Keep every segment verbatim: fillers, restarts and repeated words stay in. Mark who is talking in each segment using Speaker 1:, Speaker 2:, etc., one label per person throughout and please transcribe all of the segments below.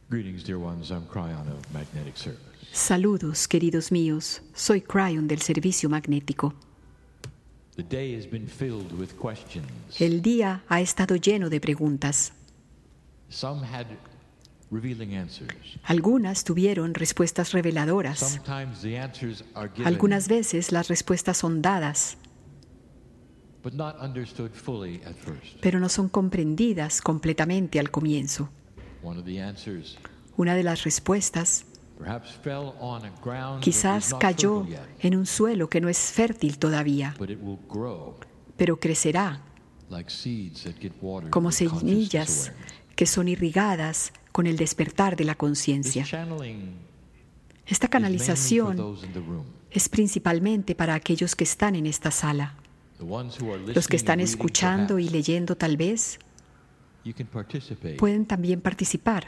Speaker 1: Greetings, dear ones. I'm Cryon of Magnetic Service.
Speaker 2: Saludos, queridos míos. Soy Cryon del Servicio Magnético.
Speaker 1: The day has been filled with questions.
Speaker 2: El día ha estado lleno de preguntas.
Speaker 1: Some had revealing answers.
Speaker 2: Algunas tuvieron respuestas reveladoras.
Speaker 1: Sometimes the answers are given,
Speaker 2: Algunas veces las respuestas son dadas,
Speaker 1: but not understood fully at first.
Speaker 2: pero no son comprendidas completamente al comienzo.
Speaker 1: One of the answers
Speaker 2: Una de las respuestas
Speaker 1: perhaps fell on a ground that
Speaker 2: quizás
Speaker 1: is not
Speaker 2: cayó
Speaker 1: fertile yet,
Speaker 2: en un suelo que no es fértil todavía,
Speaker 1: but it will grow
Speaker 2: pero crecerá
Speaker 1: like seeds that get watered
Speaker 2: como
Speaker 1: with consciousness
Speaker 2: semillas
Speaker 1: awareness.
Speaker 2: que son irrigadas con el despertar de la
Speaker 1: This
Speaker 2: conciencia.
Speaker 1: channeling
Speaker 2: Esta
Speaker 1: is mainly for
Speaker 2: canalización
Speaker 1: those in the room.
Speaker 2: es principalmente para aquellos que están en esta sala.
Speaker 1: The ones who are
Speaker 2: Los que
Speaker 1: listening
Speaker 2: están
Speaker 1: and reading,
Speaker 2: escuchando y
Speaker 1: perhaps,
Speaker 2: leyendo tal vez
Speaker 1: you can participate,
Speaker 2: pueden también participar,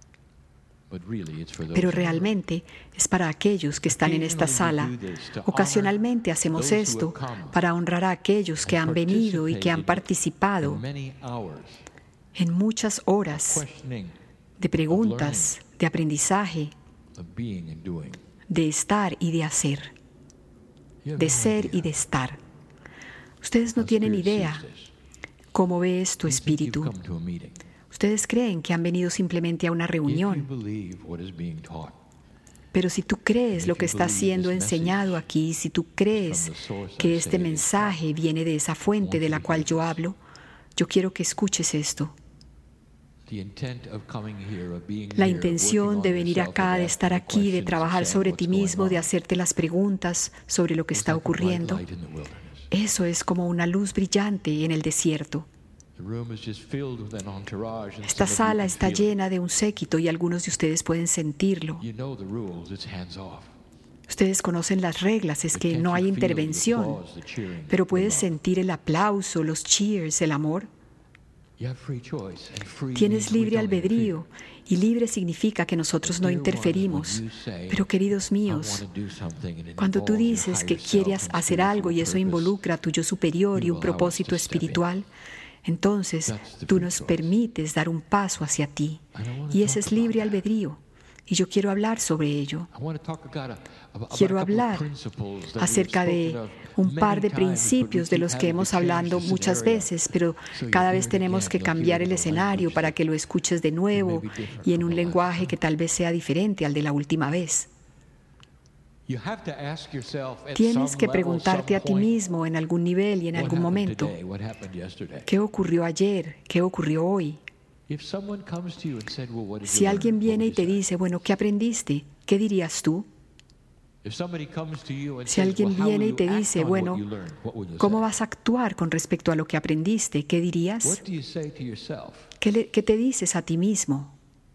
Speaker 1: but really it's for those
Speaker 2: pero
Speaker 1: in the room.
Speaker 2: realmente es para aquellos que están en esta sala. Ocasionalmente hacemos esto para honrar a aquellos que han venido y que han participado
Speaker 1: In many hours
Speaker 2: en muchas horas
Speaker 1: questioning
Speaker 2: de preguntas, de aprendizaje,
Speaker 1: of being and doing.
Speaker 2: de estar y de hacer,
Speaker 1: You have
Speaker 2: de
Speaker 1: no
Speaker 2: ser
Speaker 1: idea
Speaker 2: y de estar. Ustedes no
Speaker 1: how
Speaker 2: tienen
Speaker 1: spirit
Speaker 2: idea
Speaker 1: sees this.
Speaker 2: cómo ve esto
Speaker 1: You think you've
Speaker 2: espíritu.
Speaker 1: come to a meeting.
Speaker 2: Ustedes creen que han venido simplemente a una
Speaker 1: If you
Speaker 2: reunión,
Speaker 1: believe what is being taught,
Speaker 2: pero si tú crees lo que está siendo enseñado aquí, si tú crees que este mensaje viene de esa fuente de la cual yo hablo, yo quiero que escuches esto.
Speaker 1: the intent of coming here, of being
Speaker 2: La
Speaker 1: here,
Speaker 2: intención
Speaker 1: working
Speaker 2: de
Speaker 1: on
Speaker 2: venir
Speaker 1: yourself,
Speaker 2: acá,
Speaker 1: of
Speaker 2: de
Speaker 1: asking
Speaker 2: estar
Speaker 1: the
Speaker 2: aquí, de
Speaker 1: questions,
Speaker 2: trabajar
Speaker 1: saying
Speaker 2: sobre
Speaker 1: what's
Speaker 2: ti
Speaker 1: going
Speaker 2: mismo, de
Speaker 1: on,
Speaker 2: hacerte las preguntas sobre lo que
Speaker 1: is
Speaker 2: está
Speaker 1: like a bright
Speaker 2: ocurriendo,
Speaker 1: light in the wilderness.
Speaker 2: eso es como una luz brillante en el desierto.
Speaker 1: The room is just filled with an entourage, and
Speaker 2: Esta
Speaker 1: some of you
Speaker 2: sala
Speaker 1: can
Speaker 2: está
Speaker 1: feel it.
Speaker 2: llena de un séquito y algunos de ustedes pueden sentirlo.
Speaker 1: You know the rules, it's hands off.
Speaker 2: Ustedes conocen las reglas, es
Speaker 1: But
Speaker 2: que
Speaker 1: can't
Speaker 2: no
Speaker 1: you
Speaker 2: hay
Speaker 1: feel the
Speaker 2: intervención,
Speaker 1: applause, the cheering,
Speaker 2: pero
Speaker 1: the
Speaker 2: puedes
Speaker 1: love?
Speaker 2: sentir el aplauso, los cheers, el amor.
Speaker 1: You have free choice, and free
Speaker 2: Tienes
Speaker 1: means we
Speaker 2: libre
Speaker 1: don't
Speaker 2: albedrío y libre significa que nosotros no
Speaker 1: Dear ones,
Speaker 2: interferimos.
Speaker 1: when you say,
Speaker 2: Pero queridos
Speaker 1: "I
Speaker 2: míos,
Speaker 1: wanna do something," and it
Speaker 2: cuando tú
Speaker 1: involves your
Speaker 2: dices que
Speaker 1: higher self
Speaker 2: quieres
Speaker 1: and
Speaker 2: hacer
Speaker 1: spiritual
Speaker 2: algo y eso
Speaker 1: purpose,
Speaker 2: involucra a tu yo superior y
Speaker 1: you
Speaker 2: un
Speaker 1: allow us
Speaker 2: propósito
Speaker 1: to step in.
Speaker 2: espiritual, entonces
Speaker 1: That's the
Speaker 2: tú
Speaker 1: free
Speaker 2: nos
Speaker 1: choice.
Speaker 2: permites dar un paso hacia ti.
Speaker 1: And I wanna
Speaker 2: Y ese
Speaker 1: talk
Speaker 2: es libre
Speaker 1: about that.
Speaker 2: albedrío. Y yo quiero hablar sobre ello.
Speaker 1: I wanna talk about a- about a
Speaker 2: Quiero
Speaker 1: couple of
Speaker 2: hablar
Speaker 1: principles that we've
Speaker 2: acerca de
Speaker 1: spoken of
Speaker 2: un
Speaker 1: many
Speaker 2: par de
Speaker 1: times, but we
Speaker 2: principios de
Speaker 1: keep
Speaker 2: los que
Speaker 1: having to
Speaker 2: hemos
Speaker 1: change
Speaker 2: hablado
Speaker 1: the
Speaker 2: muchas
Speaker 1: scenario.
Speaker 2: veces, pero
Speaker 1: So you
Speaker 2: cada
Speaker 1: hear
Speaker 2: vez
Speaker 1: it
Speaker 2: tenemos
Speaker 1: again,
Speaker 2: que
Speaker 1: you'll
Speaker 2: cambiar
Speaker 1: hear
Speaker 2: el
Speaker 1: it in the
Speaker 2: escenario
Speaker 1: language
Speaker 2: para
Speaker 1: that
Speaker 2: que lo escuches de nuevo
Speaker 1: may be different
Speaker 2: y en
Speaker 1: from
Speaker 2: un
Speaker 1: the last
Speaker 2: lenguaje
Speaker 1: time.
Speaker 2: que tal vez sea diferente al de la última vez.
Speaker 1: You have to ask yourself at
Speaker 2: Tienes
Speaker 1: some
Speaker 2: que
Speaker 1: level,
Speaker 2: preguntarte
Speaker 1: some
Speaker 2: a ti
Speaker 1: point,
Speaker 2: mismo en algún nivel y en
Speaker 1: what
Speaker 2: algún
Speaker 1: happened
Speaker 2: momento,
Speaker 1: today? What happened yesterday?
Speaker 2: ¿qué ocurrió ayer? ¿Qué ocurrió hoy?
Speaker 1: If someone comes to you and said, "Well, what did
Speaker 2: Si
Speaker 1: you
Speaker 2: alguien
Speaker 1: learn?" What
Speaker 2: viene
Speaker 1: would
Speaker 2: y
Speaker 1: you
Speaker 2: te
Speaker 1: say?
Speaker 2: dice, bueno, ¿qué aprendiste? ¿Qué dirías tú?
Speaker 1: If somebody comes to you and
Speaker 2: Si
Speaker 1: says,
Speaker 2: alguien
Speaker 1: "Well, how
Speaker 2: viene
Speaker 1: will
Speaker 2: y
Speaker 1: you
Speaker 2: te
Speaker 1: act
Speaker 2: dice,
Speaker 1: on
Speaker 2: bueno,
Speaker 1: what you learned?" What would you
Speaker 2: ¿cómo
Speaker 1: say?
Speaker 2: vas a actuar con respecto a lo que aprendiste? ¿Qué dirías?
Speaker 1: What do you say to yourself?
Speaker 2: ¿Qué, le- qué te dices a ti mismo?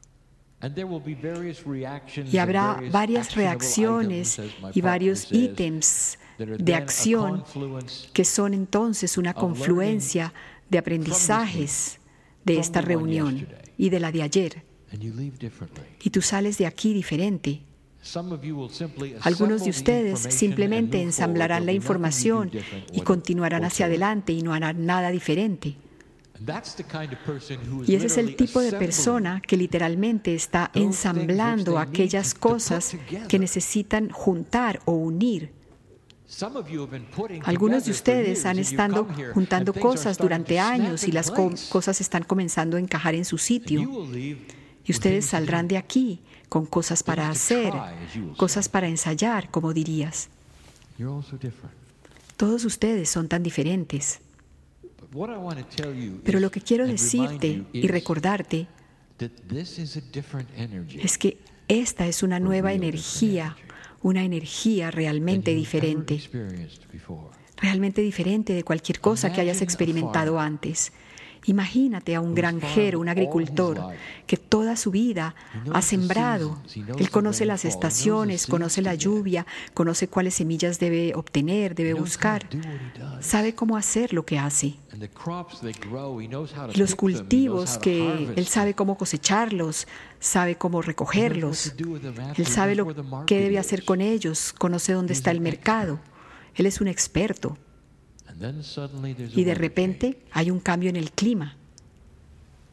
Speaker 1: And there will be various reactions
Speaker 2: Y
Speaker 1: and
Speaker 2: habrá
Speaker 1: various
Speaker 2: varias
Speaker 1: actionable
Speaker 2: reacciones
Speaker 1: items, as my
Speaker 2: y varios
Speaker 1: partner says,
Speaker 2: ítems
Speaker 1: that are
Speaker 2: de
Speaker 1: then a
Speaker 2: acción
Speaker 1: confluence
Speaker 2: que son entonces una
Speaker 1: of
Speaker 2: confluencia de aprendizajes de
Speaker 1: from
Speaker 2: esta
Speaker 1: the one
Speaker 2: reunión
Speaker 1: yesterday.
Speaker 2: y de la de ayer.
Speaker 1: and you leave differently.
Speaker 2: Y tú sales de aquí diferente.
Speaker 1: Some of you will simply
Speaker 2: Algunos de
Speaker 1: assemble the
Speaker 2: ustedes
Speaker 1: information
Speaker 2: simplemente
Speaker 1: and move
Speaker 2: ensamblarán
Speaker 1: forward.
Speaker 2: la
Speaker 1: There'll be nothing you do
Speaker 2: información
Speaker 1: different
Speaker 2: y
Speaker 1: what-
Speaker 2: continuarán hacia
Speaker 1: whatsoever.
Speaker 2: adelante y no harán nada diferente.
Speaker 1: And that's the kind of person who is
Speaker 2: Y ese es el
Speaker 1: literally
Speaker 2: tipo de
Speaker 1: assembling
Speaker 2: persona que literalmente está
Speaker 1: those
Speaker 2: ensamblando
Speaker 1: things which they
Speaker 2: aquellas
Speaker 1: need to- to put
Speaker 2: cosas
Speaker 1: together.
Speaker 2: que necesitan juntar o unir.
Speaker 1: Some of you have been putting
Speaker 2: Algunos de
Speaker 1: together for
Speaker 2: ustedes
Speaker 1: years,
Speaker 2: han
Speaker 1: and you
Speaker 2: estado
Speaker 1: come here,
Speaker 2: juntando
Speaker 1: and things are
Speaker 2: cosas
Speaker 1: starting
Speaker 2: durante
Speaker 1: to snap
Speaker 2: años y
Speaker 1: in
Speaker 2: las co-
Speaker 1: place.
Speaker 2: cosas están comenzando a encajar en su
Speaker 1: And you
Speaker 2: sitio.
Speaker 1: will leave
Speaker 2: Y
Speaker 1: with
Speaker 2: ustedes
Speaker 1: things to
Speaker 2: saldrán
Speaker 1: do.
Speaker 2: de aquí con cosas para
Speaker 1: Things to
Speaker 2: hacer,
Speaker 1: try, as you will
Speaker 2: cosas
Speaker 1: say.
Speaker 2: para ensayar, como dirías.
Speaker 1: You're also different.
Speaker 2: Todos ustedes son tan diferentes.
Speaker 1: But what I want to tell you
Speaker 2: Pero
Speaker 1: is-
Speaker 2: lo que quiero
Speaker 1: and
Speaker 2: decirte
Speaker 1: remind you
Speaker 2: y
Speaker 1: is
Speaker 2: recordarte
Speaker 1: that this is a different energy
Speaker 2: es que esta es una nueva
Speaker 1: real
Speaker 2: energía,
Speaker 1: different
Speaker 2: una energía
Speaker 1: than
Speaker 2: realmente
Speaker 1: you've ever
Speaker 2: diferente,
Speaker 1: experienced before.
Speaker 2: realmente diferente de cualquier cosa que hayas
Speaker 1: Imagine a
Speaker 2: experimentado
Speaker 1: farmer
Speaker 2: antes. Imagínate a un
Speaker 1: who's
Speaker 2: granjero, un
Speaker 1: farmed all
Speaker 2: agricultor,
Speaker 1: his life.
Speaker 2: que toda su vida
Speaker 1: He knows
Speaker 2: ha
Speaker 1: the
Speaker 2: sembrado.
Speaker 1: seasons, he knows
Speaker 2: Él
Speaker 1: the
Speaker 2: conoce las
Speaker 1: rainfall, he knows the
Speaker 2: estaciones,
Speaker 1: seeds
Speaker 2: conoce la
Speaker 1: to get.
Speaker 2: lluvia, conoce cuáles semillas debe obtener, debe
Speaker 1: He knows how
Speaker 2: buscar.
Speaker 1: to do what he does.
Speaker 2: Sabe cómo hacer lo que hace.
Speaker 1: And the crops they grow, he knows how to
Speaker 2: Y los
Speaker 1: pick them, he knows
Speaker 2: cultivos
Speaker 1: how to
Speaker 2: que
Speaker 1: harvest
Speaker 2: él sabe
Speaker 1: them.
Speaker 2: cómo cosecharlos, sabe cómo
Speaker 1: He knows what
Speaker 2: recogerlos.
Speaker 1: to do with them after,
Speaker 2: Él
Speaker 1: he
Speaker 2: sabe
Speaker 1: knows
Speaker 2: lo
Speaker 1: where the market
Speaker 2: que debe
Speaker 1: is.
Speaker 2: hacer con ellos, conoce dónde
Speaker 1: He's
Speaker 2: está el
Speaker 1: an
Speaker 2: mercado. Él es un experto.
Speaker 1: And then suddenly there's a
Speaker 2: Y de
Speaker 1: weather
Speaker 2: repente hay un cambio en el clima.
Speaker 1: change.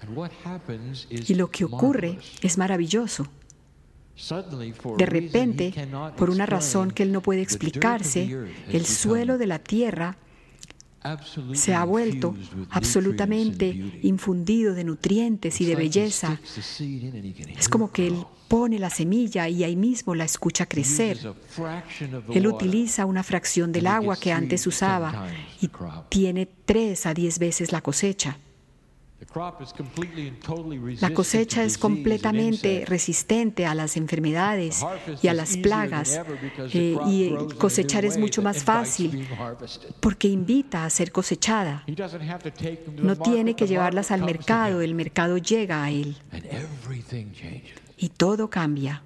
Speaker 2: Y lo que ocurre es maravilloso. De repente, por una razón que él no puede explicarse, el suelo de la tierra se ha vuelto absolutamente infundido de nutrientes y de belleza. Es como que él pone la semilla y ahí mismo la escucha crecer. Él utiliza una fracción del agua que antes usaba y tiene tres a diez veces la cosecha. La cosecha es completamente resistente a las enfermedades y a las plagas, eh, y cosechar es mucho más fácil porque invita a ser cosechada. No tiene que llevarlas al mercado, el mercado llega a él y todo cambia.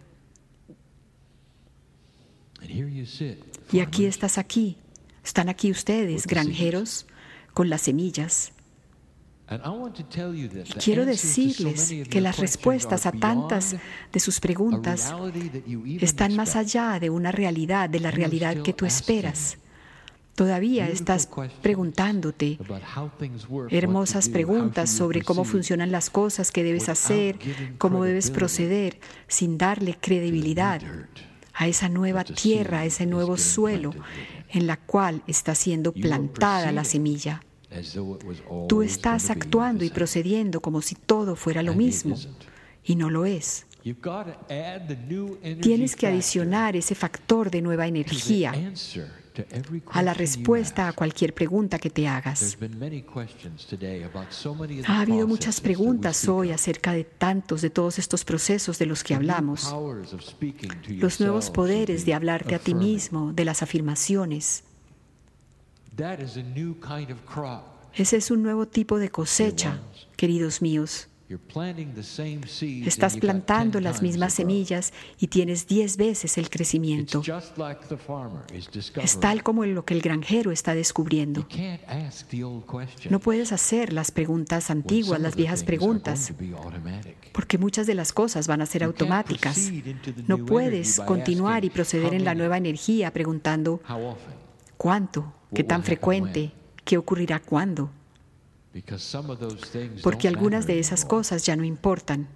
Speaker 2: Y aquí estás aquí, están aquí ustedes, granjeros, con las semillas. Y quiero decirles que las respuestas a tantas de sus preguntas están más allá de una realidad, de la realidad que tú esperas. Todavía estás preguntándote hermosas preguntas sobre cómo funcionan las cosas, qué debes hacer, cómo debes proceder, sin darle credibilidad a esa nueva tierra, a ese nuevo suelo en la cual está siendo plantada la semilla. Tú estás actuando y procediendo como si todo fuera lo mismo, y no lo es. Tienes que adicionar ese factor de nueva energía a la respuesta a cualquier pregunta que te hagas. Ha habido muchas preguntas hoy acerca de tantos de todos estos procesos de los que hablamos. Los nuevos poderes de hablarte a ti mismo, de las afirmaciones. Ese es un nuevo tipo de cosecha, queridos míos. Estás plantando las mismas semillas y tienes diez veces el crecimiento. Es tal como lo que el granjero está descubriendo. No puedes hacer las preguntas antiguas, las viejas preguntas, porque muchas de las cosas van a ser automáticas. No puedes continuar y proceder en la nueva energía preguntando ¿cuánto? ¿Qué tan frecuente? ¿Qué ocurrirá cuándo? Porque algunas de esas cosas ya no importan.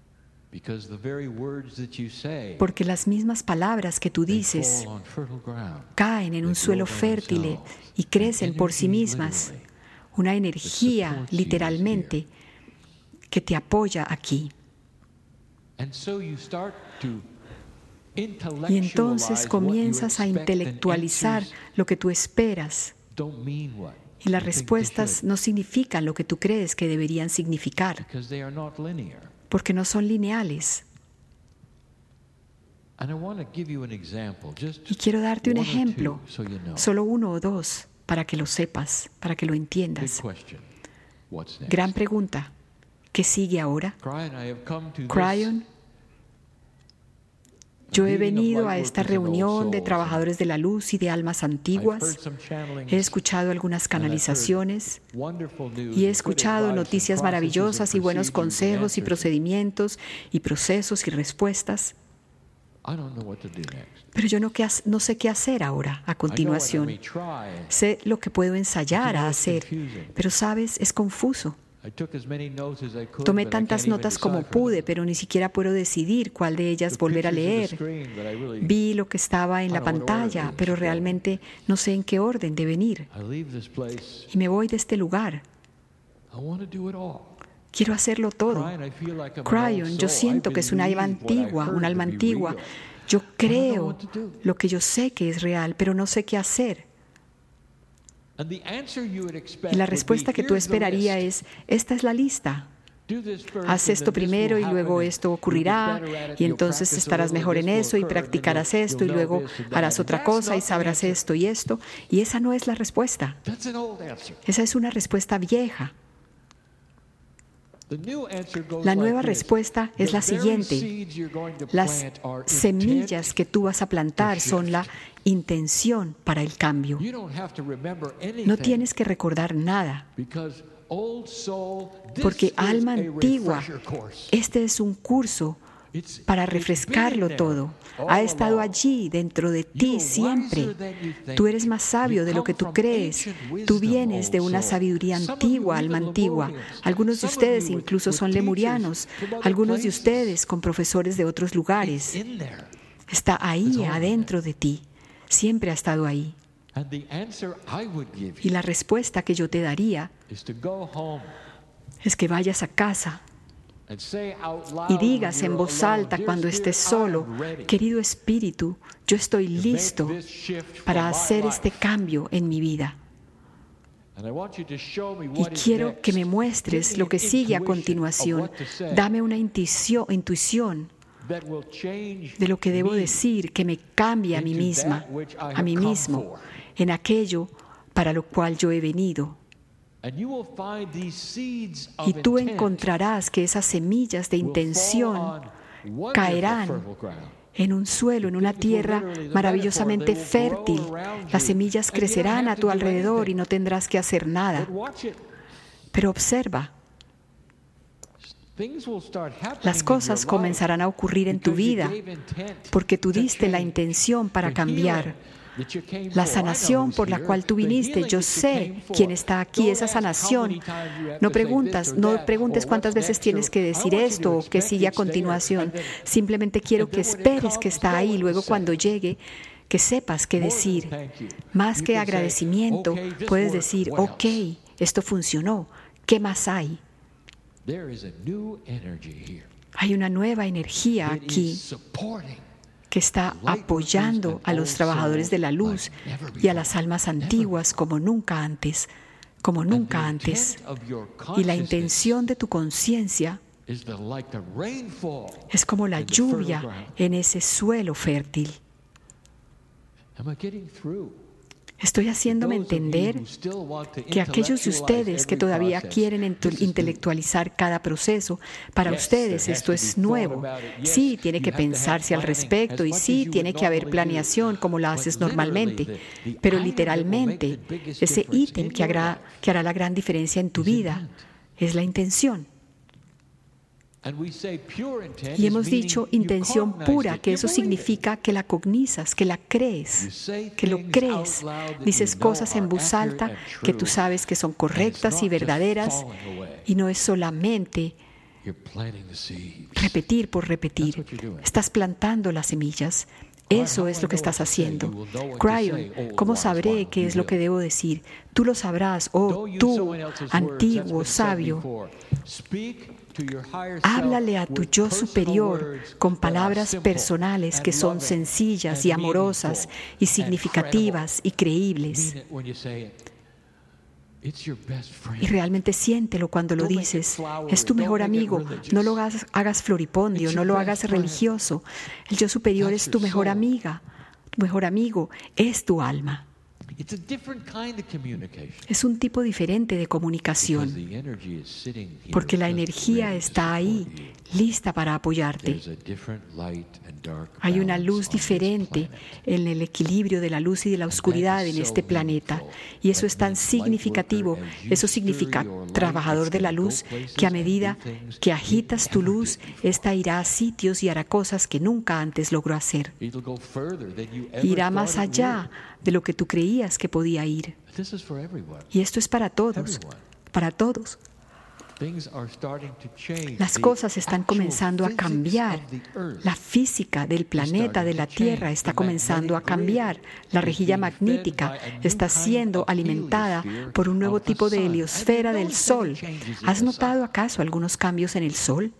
Speaker 2: Porque las mismas palabras que tú dices caen en un suelo fértil y crecen por sí mismas. Una energía, literalmente, que te apoya aquí. Y entonces comienzas a intelectualizar lo que tú esperas. Y las respuestas no significan lo que tú crees que deberían significar, porque no son lineales. Y quiero darte un ejemplo, solo uno o dos, para que lo sepas, para que lo entiendas. Gran pregunta, ¿qué sigue ahora? Cryon, yo he venido a esta reunión de trabajadores de la luz y de almas antiguas. He escuchado algunas canalizaciones y he escuchado noticias maravillosas y buenos consejos y procedimientos y procesos y respuestas. Pero yo no, no sé qué hacer ahora, a continuación. Sé lo que puedo ensayar a hacer, pero, ¿sabes? Es confuso. Tomé tantas notas como pude, pero ni siquiera puedo decidir cuál de ellas volver a leer. Vi lo que estaba en la pantalla, pero realmente no sé en qué orden deben ir. Y me voy de este lugar. Quiero hacerlo todo. Cryon, yo siento que es una alma antigua, un alma antigua. Yo creo lo que yo sé que es real, pero no sé qué hacer. Y la respuesta que tú esperarías es, esta es la lista. Haz esto primero y luego esto ocurrirá y entonces estarás mejor en eso y practicarás esto y luego harás otra cosa y sabrás esto y esto. Y esa no es la respuesta. Esa es una respuesta vieja. La nueva respuesta es la siguiente. Las semillas que tú vas a plantar son la intención para el cambio. No tienes que recordar nada, porque alma antigua, este es un curso para refrescarlo todo. Ha estado allí dentro de ti siempre. Tú eres más sabio de lo que tú crees. Tú vienes de una sabiduría antigua, alma antigua. Algunos de ustedes incluso son lemurianos. Algunos de ustedes con profesores de otros lugares. Está ahí, adentro de ti. Siempre ha estado ahí. Y la respuesta que yo te daría es que vayas a casa y digas en voz alta cuando estés solo: querido Espíritu, yo estoy listo para hacer este cambio en mi vida. Y quiero que me muestres lo que sigue a continuación. Dame una intuición, intuición de lo que debo decir, que me cambie a mí misma, a mí mismo, en aquello para lo cual yo he venido. Y tú encontrarás que esas semillas de intención caerán en un suelo, en una tierra maravillosamente fértil. Las semillas crecerán a tu alrededor y no tendrás que hacer nada. Pero observa, las cosas comenzarán a ocurrir en tu vida porque tú diste la intención para cambiar. La sanación por la cual tú viniste, yo sé quién está aquí, esa sanación. No preguntas, no preguntes cuántas veces tienes que decir esto o qué sigue a continuación. Simplemente quiero que esperes que está ahí. Luego, cuando llegue, que sepas qué decir. Más que agradecimiento, puedes decir: ok, esto funcionó. ¿Qué más hay? Hay una nueva energía aquí que está apoyando a los trabajadores de la luz y a las almas antiguas como nunca antes, como nunca antes. Y la intención de tu conciencia es como la lluvia en ese suelo fértil. Estoy haciéndome entender que aquellos de ustedes que todavía quieren intelectualizar cada proceso, para ustedes esto es nuevo. Sí, tiene que pensarse al respecto y sí, tiene que haber planeación como la haces normalmente. Pero literalmente, ese ítem que hará, que hará la gran diferencia en tu vida es la intención. Y hemos dicho intención pura, que eso significa que la cognizas, que la crees, que lo crees. Dices cosas en voz alta que tú sabes que son correctas y verdaderas, y no es solamente repetir por repetir. Estás plantando las semillas. Eso es lo que estás haciendo. Cryon, ¿cómo sabré qué es lo que debo decir? Tú lo sabrás, oh tú, antiguo sabio. Háblale a tu yo superior con palabras personales que son sencillas y amorosas y significativas y creíbles. Y realmente siéntelo cuando lo dices. Es tu mejor amigo. No lo hagas, hagas floripondio, no lo hagas religioso. El yo superior es tu mejor amiga, tu mejor amigo, es tu alma. Es un tipo diferente de comunicación, porque la energía está ahí, lista para apoyarte. Hay una luz diferente en el equilibrio de la luz y de la oscuridad en este planeta, y eso es tan significativo. Eso significa, trabajador de la luz, que a medida que agitas tu luz, ésta irá a sitios y hará cosas que nunca antes logró hacer. Irá más allá de lo que tú creías que podía ir. Y esto es para todos, para todos. Las cosas están comenzando a cambiar. La física del planeta, de la Tierra, está comenzando a cambiar. La rejilla magnética está siendo alimentada por un nuevo tipo de heliosfera del Sol. ¿Has notado acaso algunos cambios en el Sol?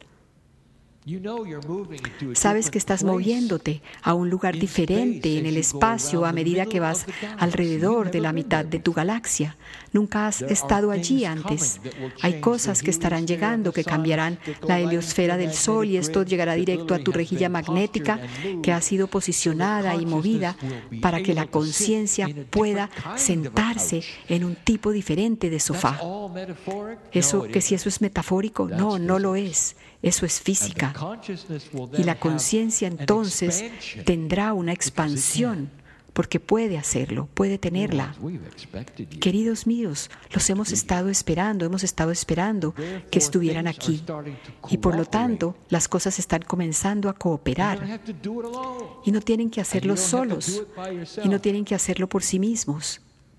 Speaker 2: Sabes que estás moviéndote a un lugar diferente en el espacio a medida que vas alrededor de la mitad de tu galaxia. Nunca has estado allí antes. Hay cosas que estarán llegando que cambiarán la heliosfera del Sol, y esto llegará directo a tu rejilla magnética que ha sido posicionada y movida para que la conciencia pueda sentarse en un tipo diferente de sofá. Eso, que si eso es metafórico, no, no lo es. Eso es física. Y la conciencia entonces tendrá una expansión porque puede hacerlo, puede tenerla. Queridos míos, los hemos estado esperando, hemos estado esperando que estuvieran aquí. Y por lo tanto, las cosas están comenzando a cooperar. Y no tienen que hacerlo solos, y no tienen que hacerlo por sí mismos.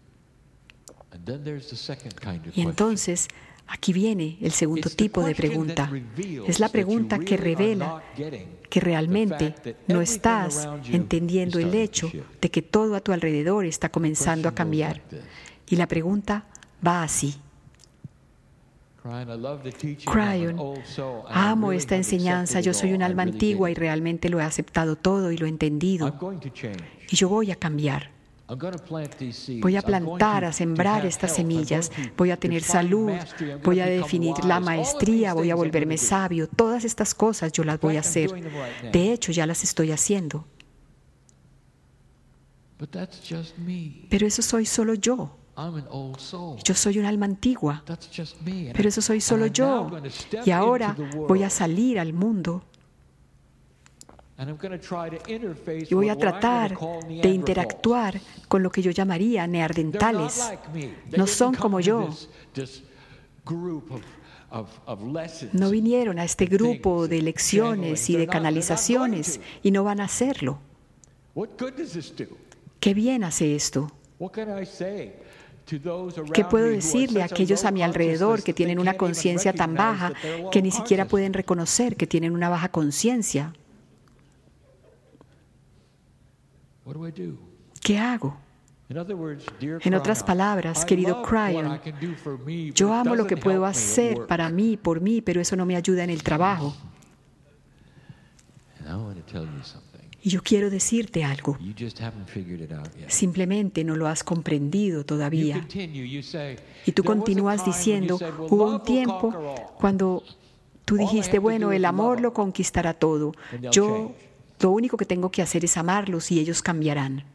Speaker 2: Y entonces, aquí viene el segundo tipo de pregunta. Es la pregunta que revela que realmente no estás entendiendo el hecho de que todo a tu alrededor está comenzando a cambiar. Y la pregunta va así. Cryon, amo esta enseñanza, yo soy un alma antigua y realmente lo he aceptado todo y lo he entendido. Y yo voy a cambiar. Voy a plantar, a sembrar estas semillas, voy a tener salud, voy a definir la maestría, voy a volverme sabio. Todas estas cosas yo las voy a hacer. De hecho, ya las estoy haciendo. Pero eso soy solo yo. Yo soy un alma antigua. Pero eso soy solo yo. Y ahora voy a salir al mundo. Y voy a tratar de interactuar con lo que yo llamaría neandertales. No son como yo. No vinieron a este grupo de lecciones y de canalizaciones y no van a hacerlo. ¿Qué bien hace esto? ¿Qué puedo decirle a aquellos a mi alrededor que tienen una conciencia tan baja que ni siquiera pueden reconocer que tienen una baja conciencia? ¿Qué hago? En otras palabras, querido Cryon, yo amo lo que puedo hacer para mí, por mí, pero eso no me ayuda en el trabajo. Y yo quiero decirte algo. Simplemente no lo has comprendido todavía. Y tú continúas diciendo, hubo un tiempo cuando tú dijiste, bueno, el amor lo conquistará todo. Yo Lo único que tengo que hacer es amarlos y ellos cambiarán.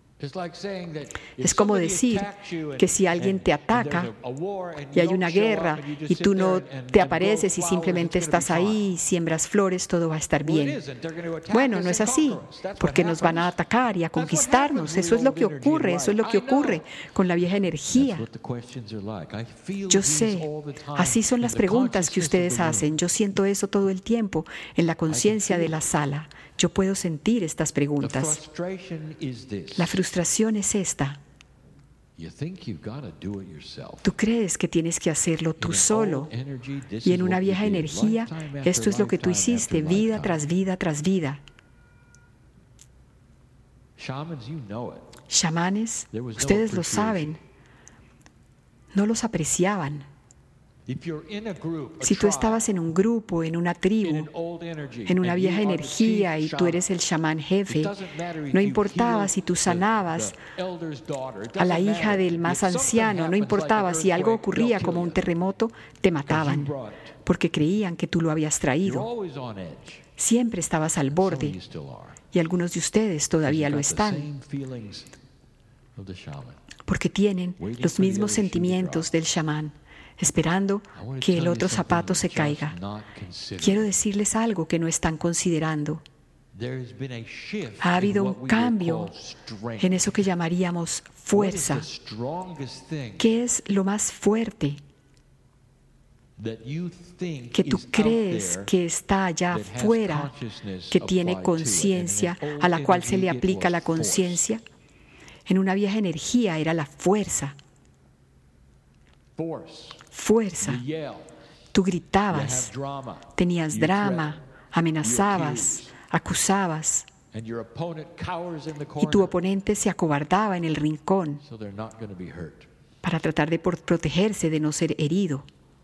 Speaker 2: Es como decir que si alguien te ataca y hay una guerra y tú no te apareces y simplemente estás ahí, siembras flores, todo va a estar bien. Bueno, no es así, porque nos van a atacar y a conquistarnos. Eso es lo que ocurre, eso es lo que ocurre con la vieja energía. Yo sé, así son las preguntas que ustedes hacen. Yo siento eso todo el tiempo en la conciencia de la sala. Yo puedo sentir estas preguntas. La frustración es esta. Tú crees que tienes que hacerlo tú solo. Y en una vieja energía, esto es lo que tú hiciste vida tras vida tras vida. Chamanes, ustedes lo saben, no los apreciaban. Si tú estabas en un grupo, en una tribu, en una vieja energía y tú eres el chamán jefe, no importaba si tú sanabas a la hija del más anciano, no importaba si algo ocurría como un terremoto, te mataban, porque creían que tú lo habías traído. Siempre estabas al borde, y algunos de ustedes todavía lo están, porque tienen los mismos sentimientos del chamán, esperando que el otro zapato se caiga. Quiero decirles algo que no están considerando. Ha habido un cambio en eso que llamaríamos fuerza. ¿Qué es lo más fuerte que tú crees que está allá afuera, que tiene conciencia, a la cual se le aplica la conciencia? En una vieja energía era la fuerza. Fuerza. Tú gritabas, tenías drama, amenazabas, acusabas, y tu oponente se acobardaba en el rincón para tratar de protegerse de no ser herido.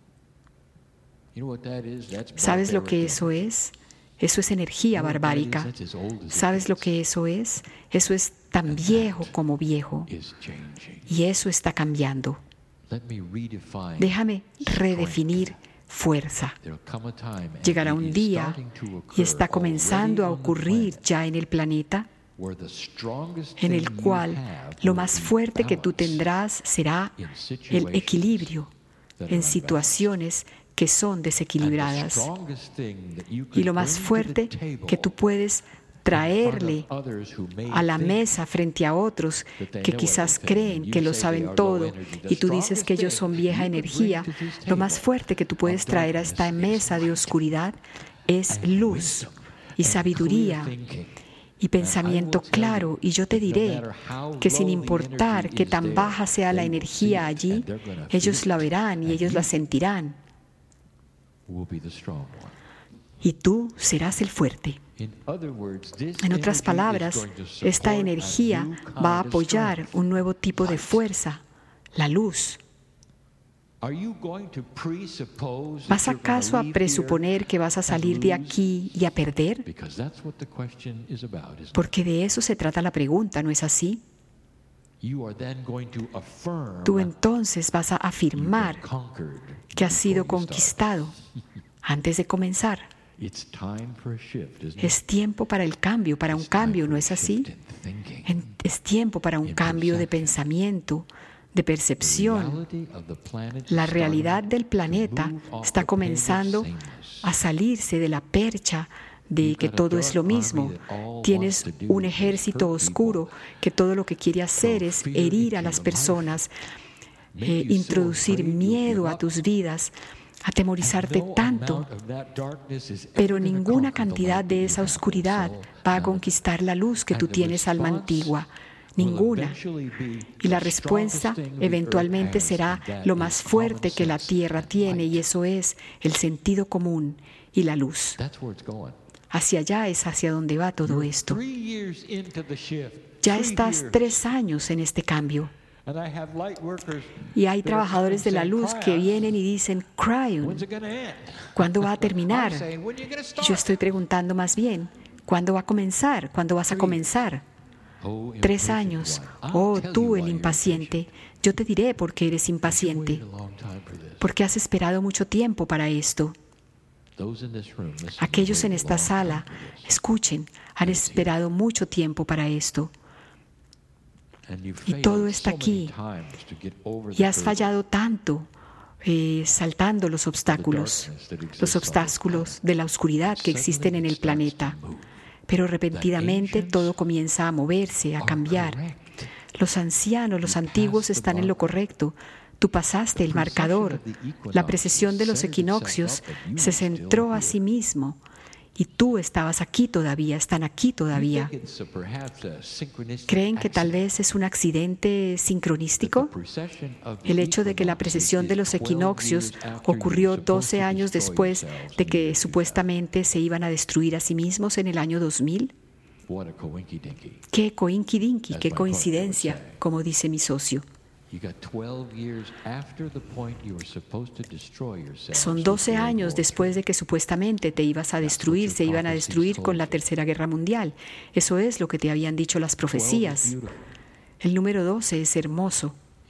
Speaker 2: ¿Sabes lo que eso es? Eso es energía barbárica. ¿Sabes lo que eso es? Eso es tan viejo como viejo. Y eso está cambiando. Déjame redefinir fuerza. Llegará un día, y está comenzando a ocurrir ya en el planeta, en el cual lo más fuerte que tú tendrás será el equilibrio en situaciones que son desequilibradas. Y lo más fuerte que tú puedes traerle a la mesa frente a otros que quizás creen que lo saben todo y tú dices que ellos son vieja energía, lo más fuerte que tú puedes traer a esta mesa de oscuridad es luz y sabiduría y pensamiento claro. Y yo te diré que sin importar qué tan baja sea la energía allí, ellos la verán y ellos la sentirán. Y tú serás el fuerte. En otras palabras, esta energía va a apoyar un nuevo tipo de fuerza, la luz. ¿Vas acaso a presuponer que vas a salir de aquí y a perder? Porque de eso se trata la pregunta, ¿no es así? Tú entonces vas a afirmar que has sido conquistado antes de comenzar. Es tiempo para el cambio, para un cambio, ¿no es así? Es tiempo para un cambio de pensamiento, de percepción. La realidad del planeta está comenzando a salirse de la percha de que todo es lo mismo. Tienes un ejército oscuro que todo lo que quiere hacer es herir a las personas, eh, introducir miedo a tus vidas, atemorizarte tanto, pero ninguna cantidad de esa oscuridad va a conquistar la luz que tú tienes, alma antigua. Ninguna. Y la respuesta eventualmente será lo más fuerte que la Tierra tiene, y eso es el sentido común y la luz. Hacia allá es hacia donde va todo esto. Ya estás tres años en este cambio. Y hay trabajadores de la luz que vienen y dicen, Cryon, ¿cuándo va a terminar? Yo estoy preguntando más bien, ¿cuándo va a comenzar? ¿Cuándo vas a comenzar? Tres años. Oh, tú el impaciente. Yo te diré por qué eres impaciente. Porque has esperado mucho tiempo para esto. Aquellos en esta sala, escuchen, han esperado mucho tiempo para esto. Y todo está aquí. Y has fallado tanto, eh, saltando los obstáculos, los obstáculos de la oscuridad que existen en el planeta. Pero repentinamente todo comienza a moverse, a cambiar. Los ancianos, los antiguos están en lo correcto. Tú pasaste el marcador. La precesión de los equinoccios se centró a sí mismo. Y tú estabas aquí todavía, están aquí todavía. ¿Creen que tal vez es un accidente sincronístico? El hecho de que la precesión de los equinoccios ocurrió doce años después de que supuestamente se iban a destruir a sí mismos en el año dos mil. ¡Qué coincidinqui, qué coincidencia!, como dice mi socio. Son doce años después de que supuestamente te ibas a destruir, se iban a destruir con la Tercera Guerra Mundial. Eso es lo que te habían dicho las profecías. El número doce es hermoso.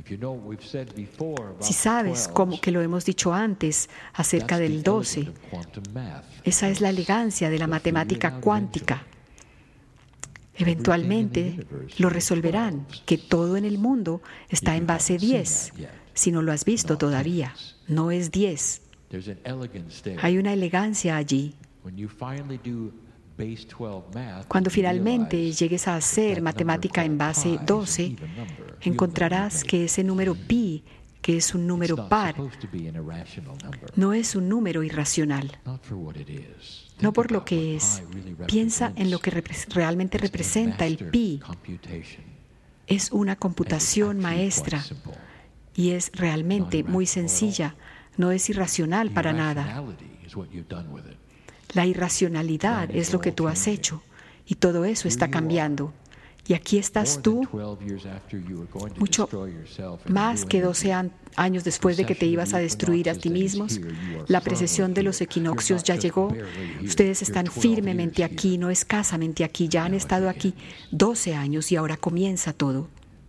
Speaker 2: Si sabes cómo que lo hemos dicho antes acerca del doce, esa es la elegancia de la matemática cuántica. Eventualmente lo resolverán, que todo en el mundo está en base diez. Si no lo has visto todavía, no es diez. Hay una elegancia allí. Cuando finalmente llegues a hacer matemática en base doce, encontrarás que ese número pi, que es un número par, no es un número irracional. No por lo que es. Piensa en lo que repre- realmente representa el pi. Es una computación maestra y es realmente muy sencilla. No es irracional para nada. La irracionalidad es lo que tú has hecho y todo eso está cambiando. Y aquí estás tú, mucho más que doce años después de que te ibas a destruir a ti mismos. La precesión de los equinoccios ya llegó. Ustedes están firmemente aquí, no escasamente aquí. Ya han estado aquí doce años y ahora comienza todo.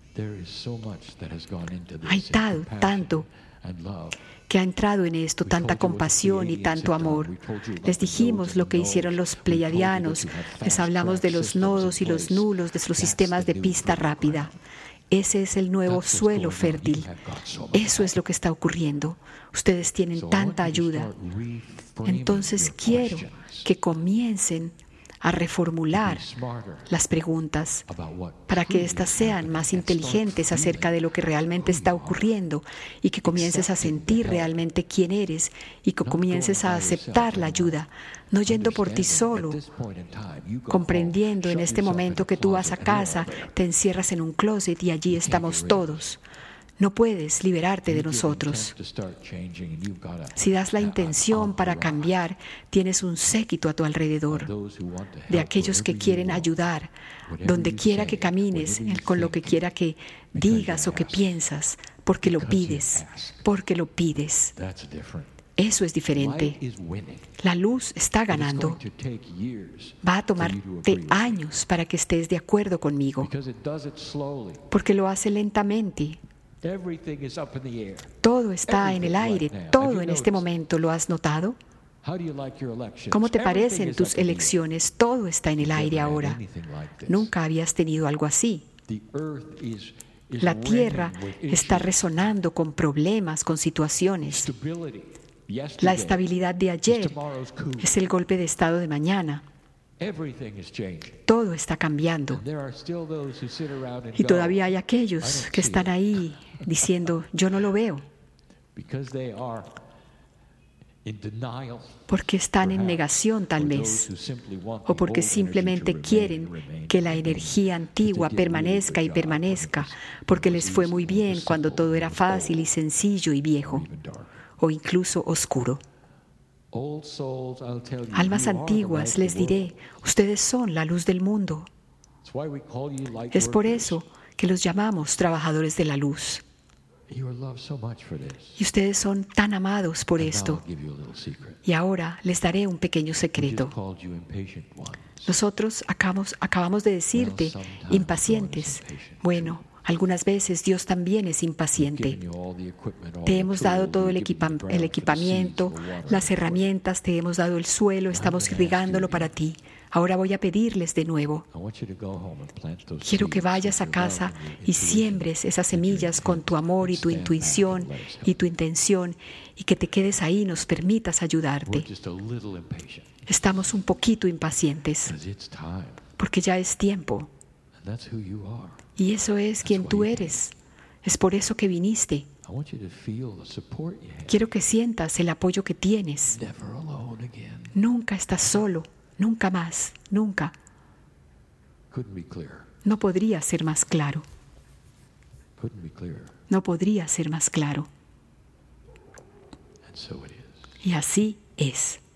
Speaker 2: Hay tal, tanto que ha entrado en esto, tanta compasión y tanto amor. Les dijimos lo que hicieron los pleiadianos, les hablamos de los nodos y los nulos, de los sistemas de pista rápida. Ese es el nuevo suelo fértil. Eso es lo que está ocurriendo. Ustedes tienen tanta ayuda. Entonces quiero que comiencen a reformular las preguntas para que éstas sean más inteligentes acerca de lo que realmente está ocurriendo y que comiences a sentir realmente quién eres y que comiences a aceptar la ayuda, no yendo por ti solo, comprendiendo en este momento que tú vas a casa, te encierras en un closet y allí estamos todos. No puedes liberarte de nosotros. Si das la intención para cambiar, tienes un séquito a tu alrededor de aquellos que quieren ayudar, donde quiera que camines, con lo que quiera que digas o que piensas, porque lo pides, porque lo pides. Eso es diferente. La luz está ganando. Va a tomarte años para que estés de acuerdo conmigo, porque lo hace lentamente. Todo está en el aire, todo en este momento. ¿Lo has notado? ¿Cómo te parecen tus elecciones? Todo está en el aire ahora. Nunca habías tenido algo así. La tierra está resonando con problemas, con situaciones. La estabilidad de ayer es el golpe de estado de mañana. Todo está cambiando. Y todavía hay aquellos que están ahí diciendo, yo no lo veo. Porque están en negación tal vez, o porque simplemente quieren que la energía antigua permanezca y permanezca, porque les fue muy bien cuando todo era fácil y sencillo y viejo, o incluso oscuro. Almas antiguas, les diré, ustedes son la luz del mundo. Es por eso que los llamamos trabajadores de la luz. Y ustedes son tan amados por esto. Y ahora les daré un pequeño secreto. Nosotros acabamos, acabamos de decirte, impacientes. Bueno, algunas veces Dios también es impaciente. Te hemos dado todo el, equipa- el equipamiento, las herramientas, te hemos dado el suelo, estamos irrigándolo para ti. Ahora voy a pedirles de nuevo. Quiero que vayas a casa y siembres esas semillas con tu amor y tu intuición y tu intención y que te quedes ahí y nos permitas ayudarte. Estamos un poquito impacientes porque ya es tiempo. Y eso es quien tú eres. Es por eso que viniste. Quiero que sientas el apoyo que tienes. Nunca estás solo. Nunca más. Nunca. No podría ser más claro. No podría ser más claro. Y así es.